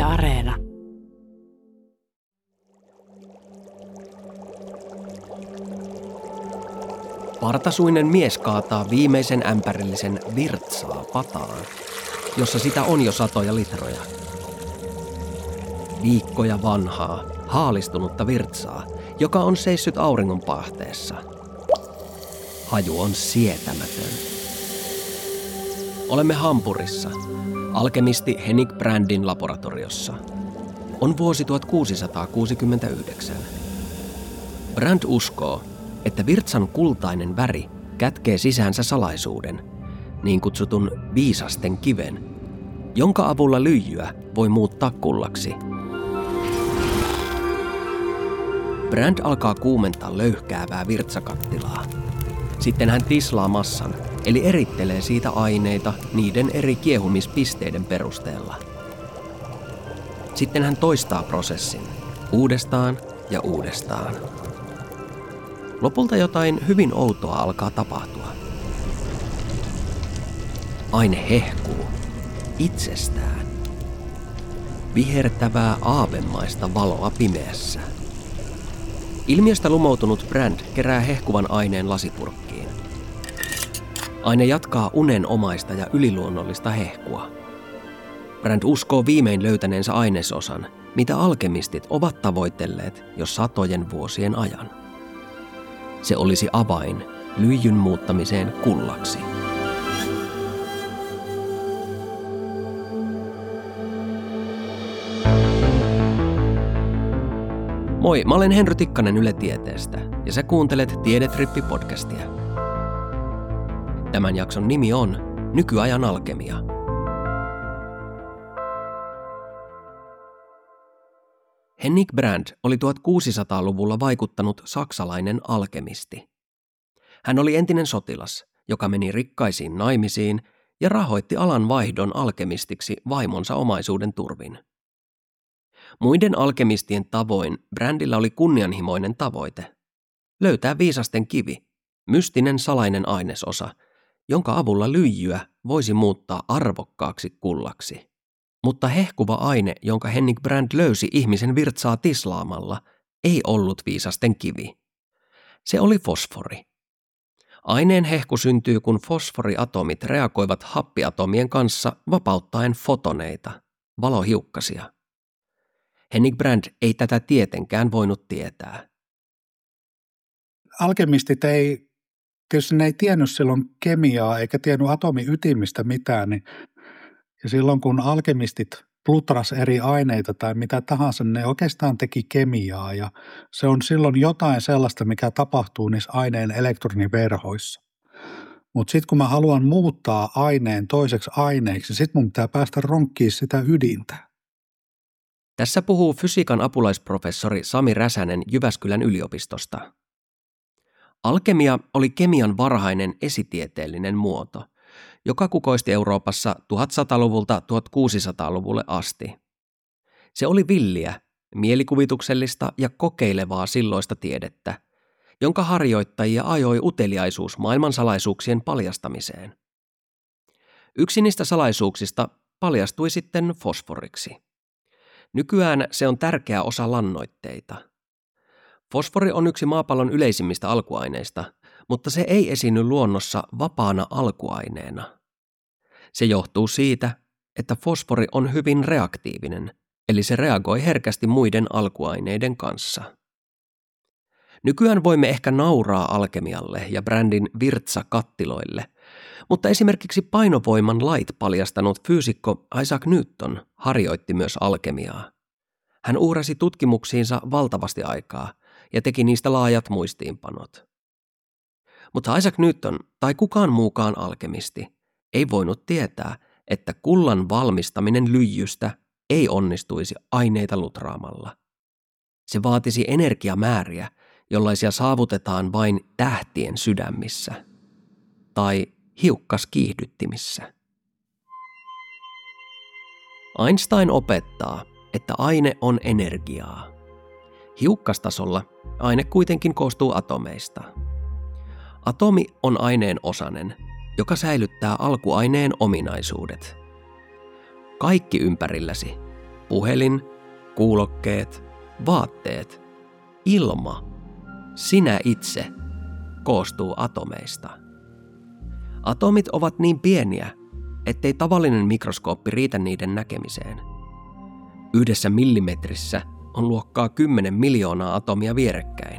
Areena. Partasuinen mies kaataa viimeisen ämpärillisen virtsaa pataan, jossa sitä on jo satoja litroja. Viikkoja vanhaa, haalistunutta virtsaa, joka on seissyt auringonpahteessa. Haju on sietämätön. Olemme Hampurissa, alkemisti Henning Brandin laboratoriossa. On vuosi 1669. Brand uskoo, että virtsan kultainen väri kätkee sisäänsä salaisuuden, niin kutsutun viisasten kiven, jonka avulla lyijyä voi muuttaa kullaksi. Brand alkaa kuumentaa löyhkäävää virtsakattilaa. Sitten hän tislaa massan, eli erittelee siitä aineita niiden eri kiehumispisteiden perusteella. Sitten hän toistaa prosessin uudestaan ja uudestaan. Lopulta jotain hyvin outoa alkaa tapahtua. Aine hehkuu itsestään. Vihertävää aavemaista valoa pimeässä. Ilmiöstä lumoutunut Brand kerää hehkuvan aineen lasipurkkiin. Aine jatkaa unenomaista ja yliluonnollista hehkua. Brand uskoo viimein löytäneensä ainesosan, mitä alkemistit ovat tavoitelleet jo satojen vuosien ajan. Se olisi avain lyijyn muuttamiseen kullaksi. Moi, mä olen Henry Tikkanen Yle Tieteestä ja sä kuuntelet Tiedetrippi-podcastia. Tämän jakson nimi on Nykyajan alkemia. Henning Brand oli 1600-luvulla vaikuttanut saksalainen alkemisti. Hän oli entinen sotilas, joka meni rikkaisiin naimisiin ja rahoitti alan vaihdon alkemistiksi vaimonsa omaisuuden turvin. Muiden alkemistien tavoin Brandilla oli kunnianhimoinen tavoite: löytää viisasten kivi, mystinen salainen ainesosa, jonka avulla lyijyä voisi muuttaa arvokkaaksi kullaksi. Mutta hehkuva aine, jonka Henning Brand löysi ihmisen virtsaa tislaamalla, ei ollut viisasten kivi. Se oli fosfori. Aineen hehku syntyy, kun fosforiatomit reagoivat happiatomien kanssa vapauttaen fotoneita, valohiukkasia. Henning Brand ei tätä tietenkään voinut tietää. Alkemistit tietysti ne ei tiennyt silloin kemiaa eikä tiennyt atomiytimistä mitään, ja silloin kun alkemistit plutras eri aineita tai mitä tahansa, ne oikeastaan teki kemiaa ja se on silloin jotain sellaista, mikä tapahtuu niissä aineen elektroniverhoissa. Mutta sitten kun mä haluan muuttaa aineen toiseksi aineeksi, sitten mun pitää päästä ronkkiin sitä ydintä. Tässä puhuu fysiikan apulaisprofessori Sami Räsänen Jyväskylän yliopistosta. Alkemia oli kemian varhainen esitieteellinen muoto, joka kukoisti Euroopassa 1100-luvulta 1600-luvulle asti. Se oli villiä, mielikuvituksellista ja kokeilevaa silloista tiedettä, jonka harjoittajia ajoi uteliaisuus maailmansalaisuuksien paljastamiseen. Yksi niistä salaisuuksista paljastui sitten fosforiksi. Nykyään se on tärkeä osa lannoitteita. Fosfori on yksi maapallon yleisimmistä alkuaineista, mutta se ei esiinny luonnossa vapaana alkuaineena. Se johtuu siitä, että fosfori on hyvin reaktiivinen, eli se reagoi herkästi muiden alkuaineiden kanssa. Nykyään voimme ehkä nauraa alkemialle ja Brandin virtsakattiloille, mutta esimerkiksi painovoiman lait paljastanut fyysikko Isaac Newton harjoitti myös alkemiaa. Hän uhrasi tutkimuksiinsa valtavasti aikaa ja teki niistä laajat muistiinpanot. Mutta Isaac Newton tai kukaan muukaan alkemisti ei voinut tietää, että kullan valmistaminen lyijystä ei onnistuisi aineita lutraamalla. Se vaatisi energiamääriä, jollaisia saavutetaan vain tähtien sydämissä tai hiukkaskiihdyttimissä. Einstein opettaa, että aine on energiaa. Hiukkastasolla aine kuitenkin koostuu atomeista. Atomi on aineen osanen, joka säilyttää alkuaineen ominaisuudet. Kaikki ympärilläsi, Puhelin, kuulokkeet, vaatteet, ilma, sinä itse koostuu atomeista. Atomit ovat niin pieniä, ettei tavallinen mikroskooppi riitä niiden näkemiseen. 1 millimetrissä on luokkaa 10 miljoonaa atomia vierekkäin.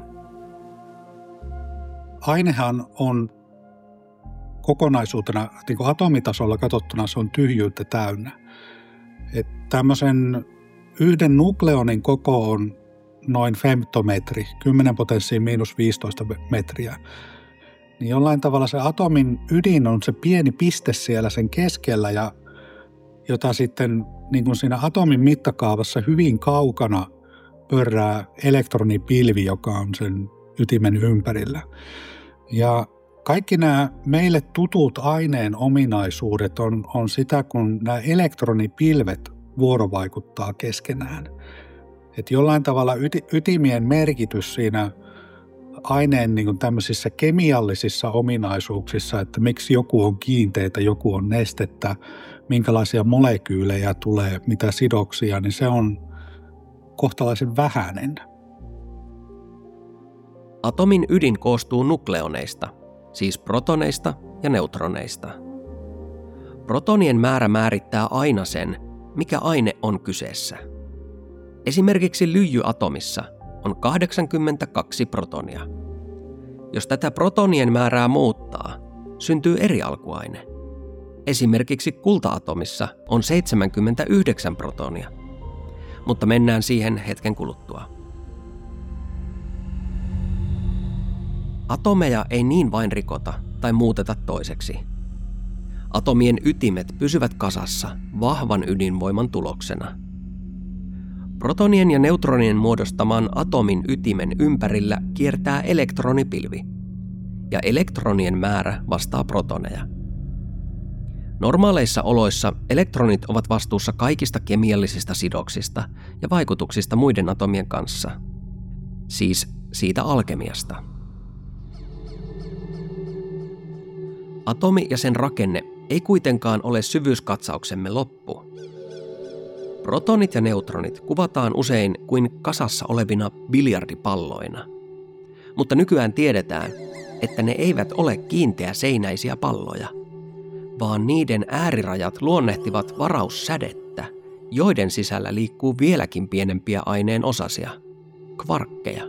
Ainehan on kokonaisuutena, niin kuin atomitasolla katsottuna, se on tyhjyyttä täynnä. Että tämmöisen yhden nukleonin koko on noin femtometri, 10 potenssiin miinus 15 metriä. Niin jollain tavalla se atomin ydin on se pieni piste siellä sen keskellä, ja jota sitten niin kuin siinä atomin mittakaavassa hyvin kaukana pörrää elektronipilvi, joka on sen ytimen ympärillä. Ja kaikki nämä meille tutut aineen ominaisuudet on sitä, kun nämä elektronipilvet vuorovaikuttaa keskenään. Että jollain tavalla ytimien merkitys siinä aineen niin kuin tämmöisissä kemiallisissa ominaisuuksissa, että miksi joku on kiinteitä, joku on nestettä, minkälaisia molekyylejä tulee, mitä sidoksia, niin se on kohtalaisen vähäinen. Atomin ydin koostuu nukleoneista, siis protoneista ja neutroneista. Protonien määrä määrittää aina sen, mikä aine on kyseessä. Esimerkiksi lyijyatomissa on 82 protonia. Jos tätä protonien määrää muuttaa, syntyy eri alkuaine. Esimerkiksi kulta-atomissa on 79 protonia, mutta mennään siihen hetken kuluttua. Atomeja ei niin vain rikota tai muuteta toiseksi. Atomien ytimet pysyvät kasassa vahvan ydinvoiman tuloksena. Protonien ja neutronien muodostaman atomin ytimen ympärillä kiertää elektronipilvi, ja elektronien määrä vastaa protoneja. Normaaleissa oloissa elektronit ovat vastuussa kaikista kemiallisista sidoksista ja vaikutuksista muiden atomien kanssa, siis siitä alkemiasta. Atomi ja sen rakenne ei kuitenkaan ole syvyyskatsauksemme loppu. Protonit ja neutronit kuvataan usein kuin kasassa olevina biljardipalloina. Mutta nykyään tiedetään, että ne eivät ole kiinteäseinäisiä palloja, vaan niiden äärirajat luonnehtivat varaussädettä, joiden sisällä liikkuu vieläkin pienempiä aineen osasia, kvarkkeja.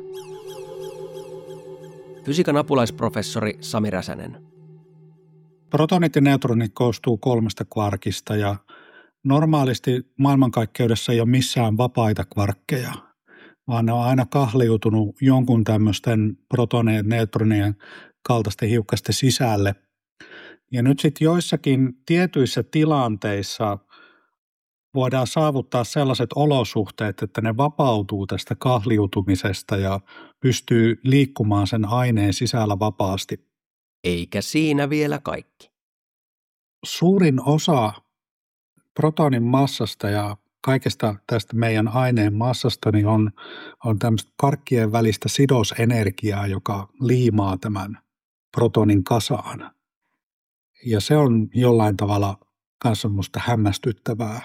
Fysiikan apulaisprofessori Sami Räsänen. Protonit ja neutronit koostuu 3 kvarkista, ja normaalisti maailmankaikkeudessa ei ole missään vapaita kvarkkeja, vaan ne on aina kahliutunut jonkun tämmöisten protonien ja neutronien kaltaisten hiukkasten sisälle. Ja nyt sitten joissakin tietyissä tilanteissa voidaan saavuttaa sellaiset olosuhteet, että ne vapautuu tästä kahliutumisesta ja pystyy liikkumaan sen aineen sisällä vapaasti. Eikä siinä vielä kaikki. Suurin osa protonin massasta ja kaikesta tästä meidän aineen massasta niin on tämmöistä kvarkkien välistä sidosenergiaa, joka liimaa tämän protonin kasaan. Ja se on jollain tavalla kanssa musta hämmästyttävää.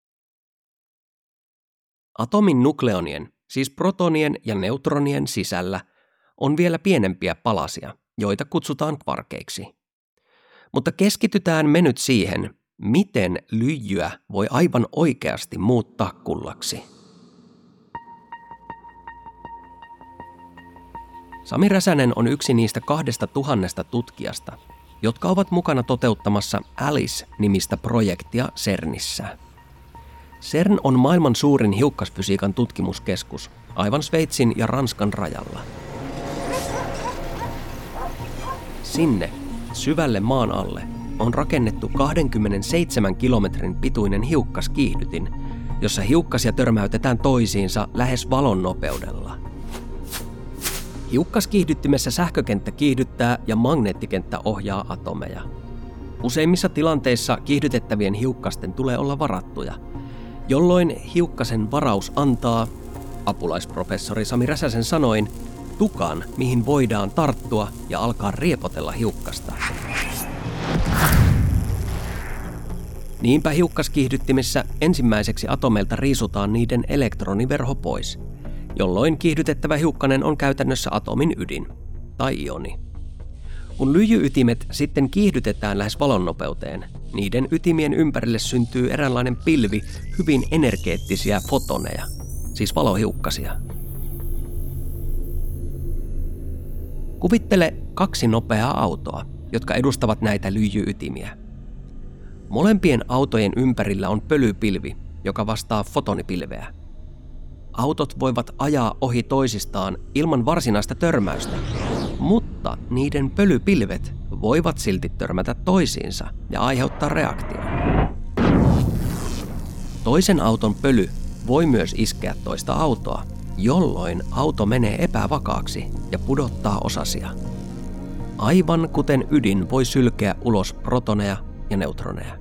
Atomin nukleonien, siis protonien ja neutronien sisällä, on vielä pienempiä palasia, joita kutsutaan kvarkeiksi. Mutta keskitytään me nyt siihen, miten lyijyä voi aivan oikeasti muuttaa kullaksi. Sami Räsänen on yksi niistä 2000 tutkijasta, jotka ovat mukana toteuttamassa ALICE-nimistä projektia CERNissä. CERN on maailman suurin hiukkasfysiikan tutkimuskeskus, aivan Sveitsin ja Ranskan rajalla. Sinne, syvälle maan alle, on rakennettu 27 kilometrin pituinen hiukkaskiihdytin, jossa hiukkasia törmäytetään toisiinsa lähes valon nopeudella. Hiukkaskiihdyttimessä sähkökenttä kiihdyttää ja magneettikenttä ohjaa atomeja. Useimmissa tilanteissa kiihdytettävien hiukkasten tulee olla varattuja, jolloin hiukkasen varaus antaa, apulaisprofessori Sami Räsäsen sanoin, tukan, mihin voidaan tarttua ja alkaa riepotella hiukkasta. Niinpä hiukkaskiihdyttimissä ensimmäiseksi atomeilta riisutaan niiden elektroniverho pois, jolloin kiihdytettävä hiukkanen on käytännössä atomin ydin tai ioni. Kun lyijy-ytimet sitten kiihdytetään lähes valonnopeuteen, niiden ytimien ympärille syntyy eräänlainen pilvi hyvin energeettisiä fotoneja, siis valohiukkasia. Kuvittele 2 nopeaa autoa, jotka edustavat näitä lyijy-ytimiä. Molempien autojen ympärillä on pölypilvi, joka vastaa fotonipilveä. Autot voivat ajaa ohi toisistaan ilman varsinaista törmäystä, mutta niiden pölypilvet voivat silti törmätä toisiinsa ja aiheuttaa reaktion. Toisen auton pöly voi myös iskeä toista autoa, jolloin auto menee epävakaaksi ja pudottaa osasia. Aivan kuten ydin voi sylkeä ulos protoneja ja neutroneja.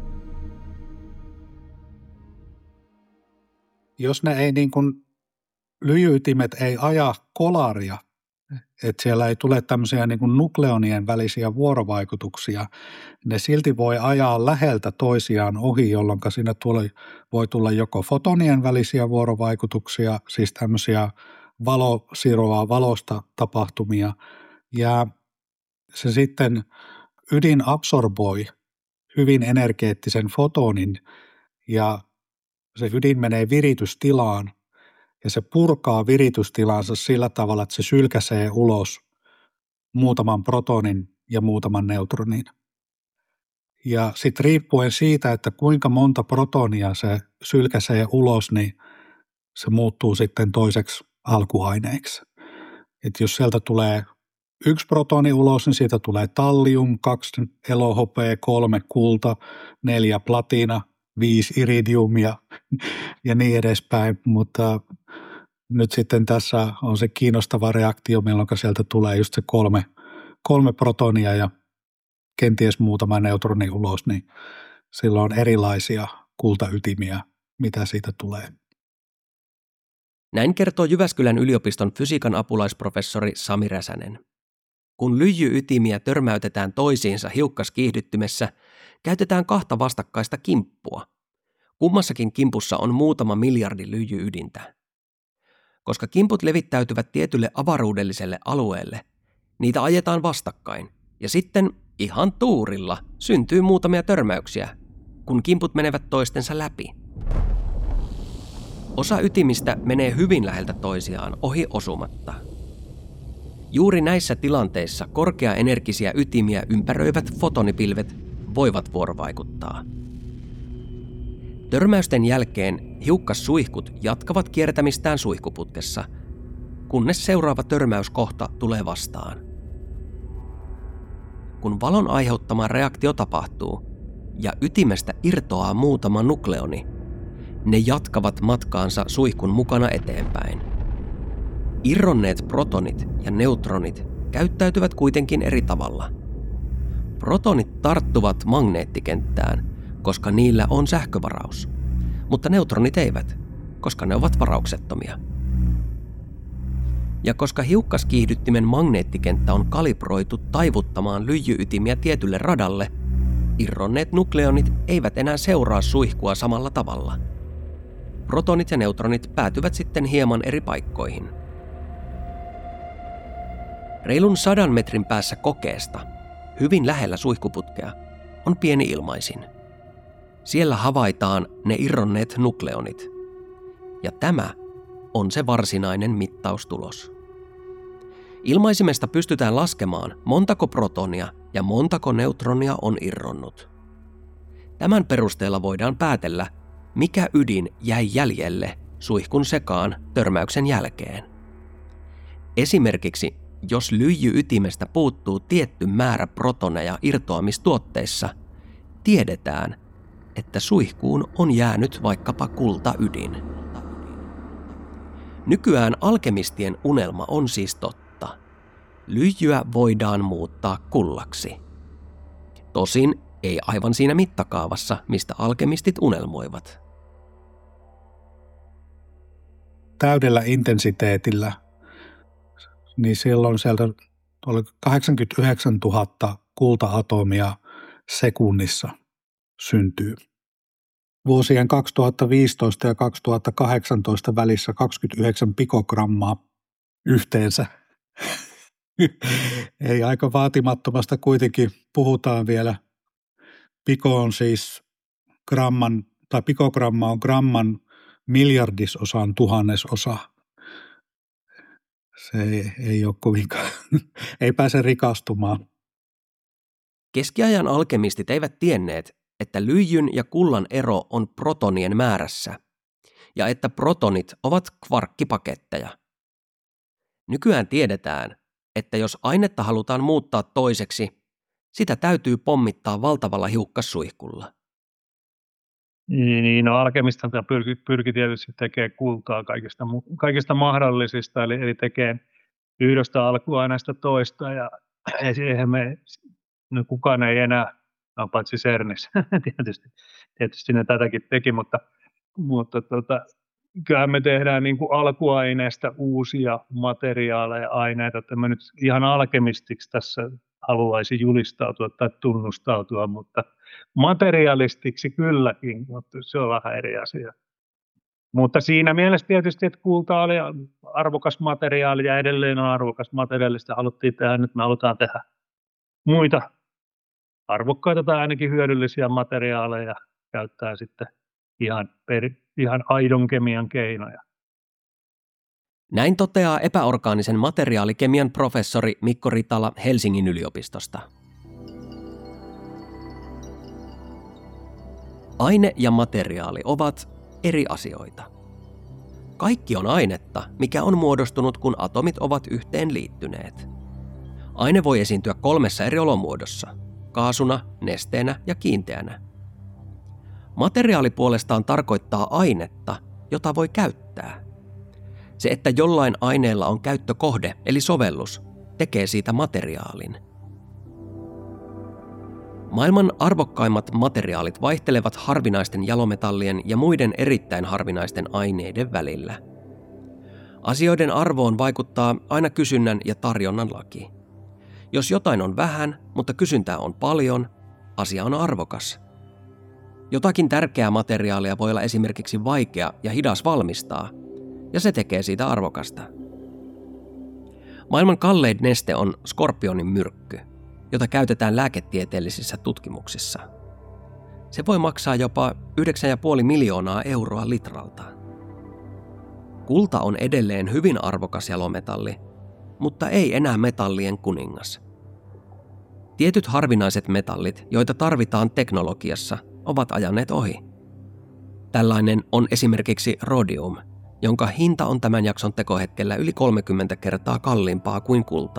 Jos ne ei niin kuin lyijy-ytimet ei aja kolaria, että siellä ei tule tämmöisiä niin kuin nukleonien välisiä vuorovaikutuksia, ne silti voi ajaa läheltä toisiaan ohi, jolloin siinä voi tulla joko fotonien välisiä vuorovaikutuksia, siis tämmöisiä siroaa valosta tapahtumia, ja se sitten ydin absorboi hyvin energeettisen fotonin, ja se ydin menee viritystilaan, ja se purkaa viritystilansa sillä tavalla, että se sylkäsee ulos muutaman protonin ja muutaman neutronin. Ja sitten riippuen siitä, että kuinka monta protonia se sylkäsee ulos, niin se muuttuu sitten toiseksi alkuaineeksi. Et jos sieltä tulee 1 protoni ulos, niin siitä tulee tallium, 2 elohopea, 3 kulta, 4 platina, 5 iridiumia ja niin edespäin, mutta nyt sitten tässä on se kiinnostava reaktio, milloin sieltä tulee just se 3 protonia ja kenties muutama neutroni ulos, niin silloin on erilaisia kultaytimiä, mitä siitä tulee. Näin kertoo Jyväskylän yliopiston fysiikan apulaisprofessori Sami Räsänen. Kun lyijy-ytimiä törmäytetään toisiinsa hiukkaskiihdyttimessä, käytetään 2 vastakkaista kimppua. Kummassakin kimpussa on muutama miljardi lyijy-ydintä. Koska kimput levittäytyvät tietylle avaruudelliselle alueelle, niitä ajetaan vastakkain, ja sitten ihan tuurilla syntyy muutamia törmäyksiä, kun kimput menevät toistensa läpi. Osa ytimistä menee hyvin läheltä toisiaan ohi osumatta. Juuri näissä tilanteissa korkeaenergisiä ytimiä ympäröivät fotonipilvet voivat vuorovaikuttaa. Törmäysten jälkeen hiukkassuihkut jatkavat kiertämistään suihkuputkessa, kunnes seuraava törmäyskohta tulee vastaan. Kun valon aiheuttama reaktio tapahtuu ja ytimestä irtoaa muutama nukleoni, ne jatkavat matkaansa suihkun mukana eteenpäin. Irronneet protonit ja neutronit käyttäytyvät kuitenkin eri tavalla. Protonit tarttuvat magneettikenttään, koska niillä on sähkövaraus, mutta neutronit eivät, koska ne ovat varauksettomia. Ja koska hiukkaskiihdyttimen magneettikenttä on kalibroitu taivuttamaan lyijy-ytimiä tietylle radalle, irronneet nukleonit eivät enää seuraa suihkua samalla tavalla. Protonit ja neutronit päätyvät sitten hieman eri paikkoihin. Reilun 100 metrin päässä kokeesta, hyvin lähellä suihkuputkea, on pieni ilmaisin. Siellä havaitaan ne irronneet nukleonit. Ja tämä on se varsinainen mittaustulos. Ilmaisimesta pystytään laskemaan, montako protonia ja montako neutronia on irronnut. Tämän perusteella voidaan päätellä, mikä ydin jäi jäljelle suihkun sekaan törmäyksen jälkeen. Esimerkiksi, jos lyijy-ytimestä puuttuu tietty määrä protoneja irtoamistuotteissa, tiedetään, että suihkuun on jäänyt vaikkapa kultaydin. Nykyään alkemistien unelma on siis totta. Lyijyä voidaan muuttaa kullaksi. Tosin ei aivan siinä mittakaavassa, mistä alkemistit unelmoivat. Täydellä intensiteetillä, niin silloin sieltä oli 89 000 kulta-atomia sekunnissa syntyy. vuosien 2015 ja 2018 välissä 29 pikogrammaa yhteensä. Ei aika vaatimattomasta kuitenkin puhutaan vielä. Piko on siis pikogramma on gramman miljardisosan tuhannesosa. Se ei ole kovinkaan, ei pääse rikastumaan. Keskiajan alkemistit eivät tienneet, että lyijyn ja kullan ero on protonien määrässä ja että protonit ovat kvarkkipaketteja. Nykyään tiedetään, että jos ainetta halutaan muuttaa toiseksi, sitä täytyy pommittaa valtavalla hiukkassuihkulla. Niin, alkemista pyrki tietysti tekemään kultaa kaikista mahdollisista, eli tekee yhdestä alkuaineesta toista, ja eihän kukaan ei enää, paitsi CERNissä, tietysti ne tätäkin teki, mutta kyllähän me tehdään niin kuin alkuaineesta uusia materiaaleja, aineita, että mä nyt ihan alkemistiksi tässä haluaisin julistautua tai tunnustautua, mutta materialistiksi kylläkin, mutta se on vähän eri asia. Mutta siinä mielessä tietysti, että kulta oli arvokas materiaali ja edelleen on arvokas materiaalista, haluttiin tehdä, nyt me halutaan tehdä muita arvokkaita tai ainakin hyödyllisiä materiaaleja, käyttää sitten ihan aidon kemian keinoja. Näin toteaa epäorgaanisen materiaalikemian professori Mikko Ritala Helsingin yliopistosta. Aine ja materiaali ovat eri asioita. Kaikki on ainetta, mikä on muodostunut, kun atomit ovat yhteen liittyneet. Aine voi esiintyä 3 eri olomuodossa: kaasuna, nesteenä ja kiinteänä. Materiaali puolestaan tarkoittaa ainetta, jota voi käyttää. Se, että jollain aineella on käyttökohde eli sovellus, tekee siitä materiaalin. Maailman arvokkaimmat materiaalit vaihtelevat harvinaisten jalometallien ja muiden erittäin harvinaisten aineiden välillä. Asioiden arvoon vaikuttaa aina kysynnän ja tarjonnan laki. Jos jotain on vähän, mutta kysyntää on paljon, asia on arvokas. Jotakin tärkeää materiaalia voi olla esimerkiksi vaikea ja hidas valmistaa, ja se tekee siitä arvokasta. Maailman kallein neste on skorpionin myrkky, jota käytetään lääketieteellisissä tutkimuksissa. Se voi maksaa jopa 9,5 miljoonaa euroa litralta. Kulta on edelleen hyvin arvokas jalometalli, mutta ei enää metallien kuningas. Tietyt harvinaiset metallit, joita tarvitaan teknologiassa, ovat ajaneet ohi. Tällainen on esimerkiksi rhodium, jonka hinta on tämän jakson tekohetkellä yli 30 kertaa kalliimpaa kuin kulta.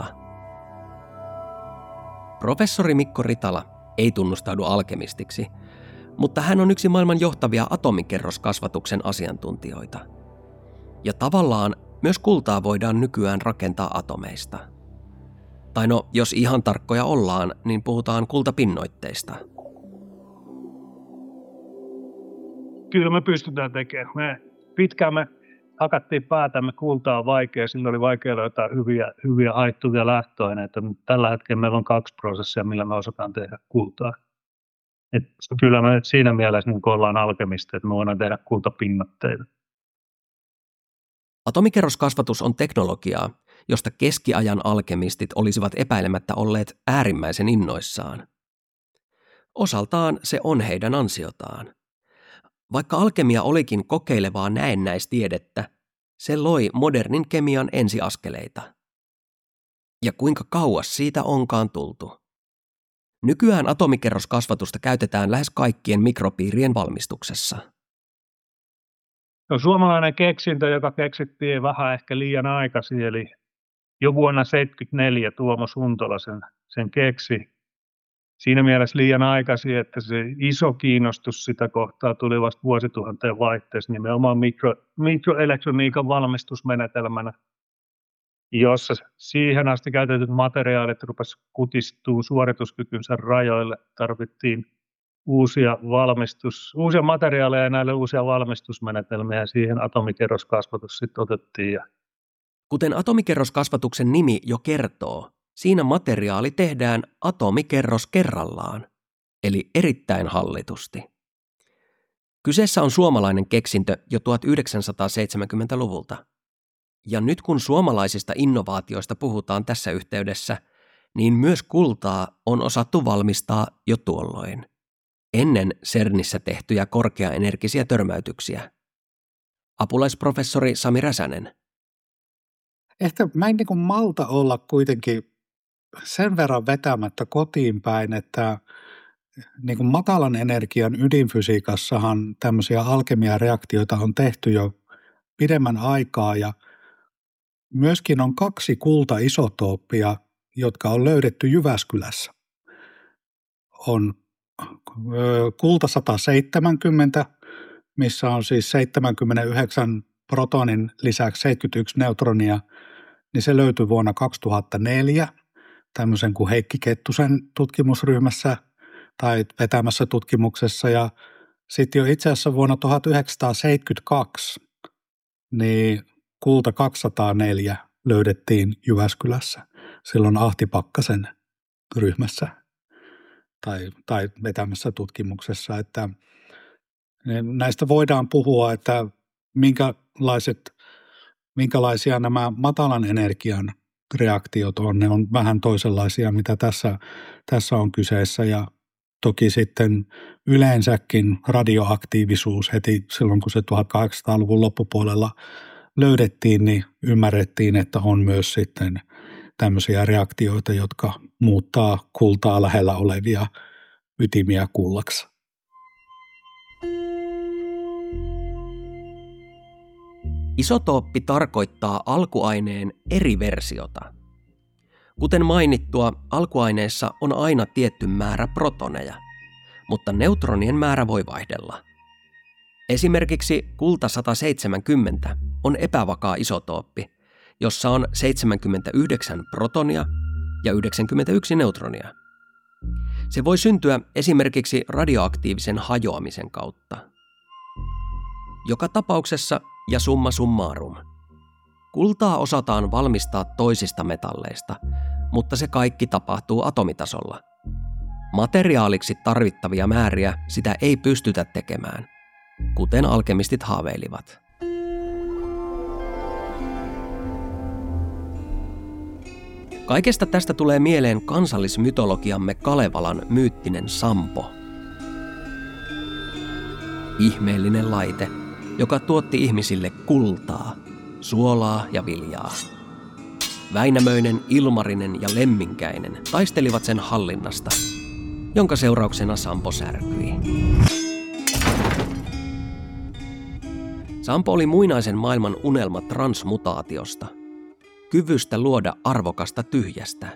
Professori Mikko Ritala ei tunnustaudu alkemistiksi, mutta hän on yksi maailman johtavia atomikerroskasvatuksen asiantuntijoita. Ja tavallaan myös kultaa voidaan nykyään rakentaa atomeista. Tai no, jos ihan tarkkoja ollaan, niin puhutaan kultapinnoitteista. Kyllä me pystytään tekemään. Pitkään me hakattiin päätämme, kultaa on vaikea, sillä oli vaikea löytää hyviä haittuvia lähtöaineita. Tällä hetkellä meillä on 2 prosessia, millä me osataan tehdä kultaa. Et kyllä me siinä mielessä niin ollaan alkemista, että me voidaan tehdä kultapinnotteita. Atomikerroskasvatus on teknologiaa, josta keskiajan alkemistit olisivat epäilemättä olleet äärimmäisen innoissaan. Osaltaan se on heidän ansiotaan. Vaikka alkemia olikin kokeilevaa näennäistiedettä, se loi modernin kemian ensiaskeleita. Ja kuinka kauas siitä onkaan tultu. Nykyään atomikerroskasvatusta käytetään lähes kaikkien mikropiirien valmistuksessa. No, suomalainen keksintö, joka keksittiin vähän ehkä liian aikaisin, eli jo vuonna 1974 Tuomo Suntola sen keksi. Siinä mielessä liian aikaisin, että se iso kiinnostus sitä kohtaa tuli vasta vuosituhanteen vaihteessa nimenomaan mikroelektroniikan valmistusmenetelmänä, jossa siihen asti käytetyt materiaalit rupesivat kutistua suorituskykynsä rajoille. Tarvittiin uusia materiaaleja ja näille uusia valmistusmenetelmiä, ja siihen atomikerroskasvatus sitten otettiin. Kuten atomikerroskasvatuksen nimi jo kertoo, siinä materiaali tehdään atomikerros kerrallaan, eli erittäin hallitusti. Kyseessä on suomalainen keksintö jo 1970-luvulta. Ja nyt kun suomalaisista innovaatioista puhutaan tässä yhteydessä, niin myös kultaa on osattu valmistaa jo tuolloin, ennen CERNissä tehtyjä korkeaenergisiä törmäytyksiä. Apulaisprofessori Sami Räsänen. Ehkä mä en niin kuin malta olla kuitenkin sen verran vetämättä kotiin päin, että niin kuin matalan energian ydinfysiikassahan tämmöisiä alkemiareaktioita on tehty jo pidemmän aikaa ja myöskin on 2 kultaisotooppia, jotka on löydetty Jyväskylässä. On kulta 170, missä on siis 79 protonin lisäksi 71 neutronia, niin se löytyi vuonna 2004 tämmöisen kuin Heikki Kettusen tutkimusryhmässä tai vetämässä tutkimuksessa. Ja sitten jo itse asiassa vuonna 1972 niin kulta 204 löydettiin Jyväskylässä silloin Ahti Pakkasen ryhmässä tai vetämässä tutkimuksessa, että näistä voidaan puhua, että minkälaisia nämä matalan energian reaktiot on. Ne on vähän toisenlaisia, mitä tässä on kyseessä ja toki sitten yleensäkin radioaktiivisuus heti silloin, kun se 1800-luvun loppupuolella löydettiin, niin ymmärrettiin, että on myös sitten tämmöisiä reaktioita, jotka muuttaa kultaa lähellä olevia ytimiä kullaksi. Isotooppi tarkoittaa alkuaineen eri versiota. Kuten mainittua, alkuaineessa on aina tietty määrä protoneja, mutta neutronien määrä voi vaihdella. Esimerkiksi kulta 170 on epävakaa isotooppi, jossa on 79 protonia ja 91 neutronia. Se voi syntyä esimerkiksi radioaktiivisen hajoamisen kautta. Joka tapauksessa ja summa summarum. Kultaa osataan valmistaa toisista metalleista, mutta se kaikki tapahtuu atomitasolla. Materiaaliksi tarvittavia määriä sitä ei pystytä tekemään, kuten alkemistit haaveilivat. Kaikesta tästä tulee mieleen kansallismytologiamme Kalevalan myyttinen Sampo. Ihmeellinen laite, joka tuotti ihmisille kultaa, suolaa ja viljaa. Väinämöinen, Ilmarinen ja Lemminkäinen taistelivat sen hallinnasta, jonka seurauksena Sampo särkyi. Sampo oli muinaisen maailman unelma transmutaatiosta, kyvystä luoda arvokasta tyhjästä.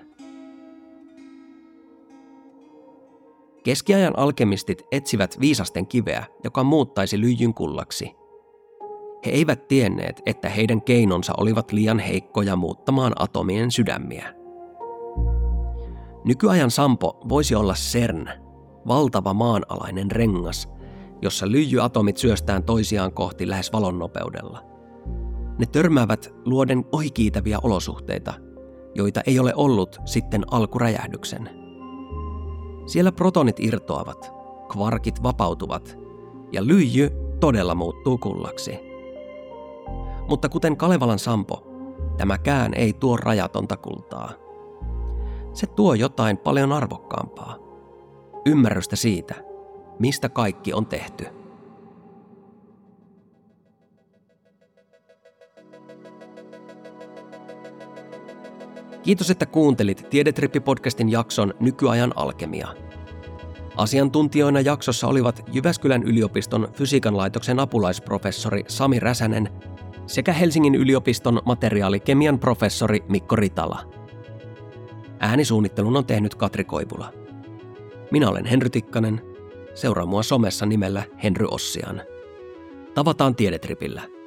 Keskiajan alkemistit etsivät viisasten kiveä, joka muuttaisi lyijyn kullaksi. He eivät tienneet, että heidän keinonsa olivat liian heikkoja muuttamaan atomien sydämiä. Nykyajan Sampo voisi olla CERN, valtava maanalainen rengas, jossa lyijyatomit syöstään toisiaan kohti lähes valon nopeudella. Ne törmäävät luoden ohikiitäviä olosuhteita, joita ei ole ollut sitten alkuräjähdyksen. Siellä protonit irtoavat, kvarkit vapautuvat ja lyijy todella muuttuu kullaksi. Mutta kuten Kalevalan Sampo, tämäkään ei tuo rajatonta kultaa. Se tuo jotain paljon arvokkaampaa. Ymmärrystä siitä, mistä kaikki on tehty. Kiitos, että kuuntelit Tiedetrippi-podcastin jakson Nykyajan alkemia. Asiantuntijoina jaksossa olivat Jyväskylän yliopiston fysiikan laitoksen apulaisprofessori Sami Räsänen sekä Helsingin yliopiston materiaalikemian professori Mikko Ritala. Äänisuunnittelun on tehnyt Katri Koivula. Minä olen Henry Tikkanen. Seuraa mua somessa nimellä Henry Ossian. Tavataan Tiedetripillä.